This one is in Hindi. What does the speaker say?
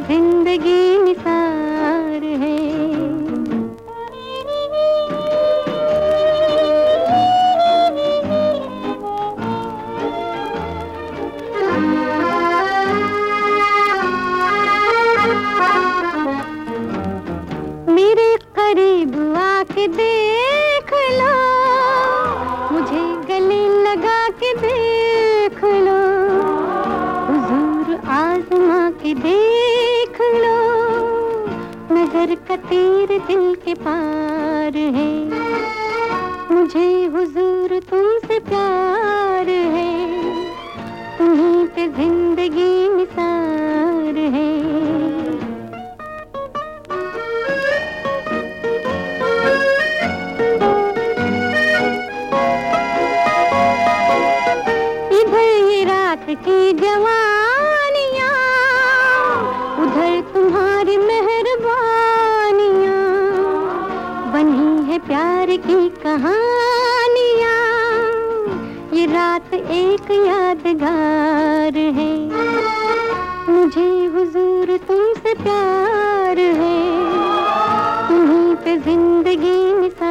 जिंदगी निसार है। मेरे करीब आके देख लो, मुझे गले लगा के देख लो, हुजूर आज़मा के देख लो, नजर का तीर दिल के पार है। मुझे हुजूर तुमसे प्यार है, तुम्हीं पे जिंदगी निसार है। की जवानियाँ, उधर तुम्हारी मेहरबानियाँ, बनी है प्यार की कहानियाँ, ये रात एक यादगार है। मुझे हुजूर तुमसे प्यार है, तुम्हीं पे जिंदगी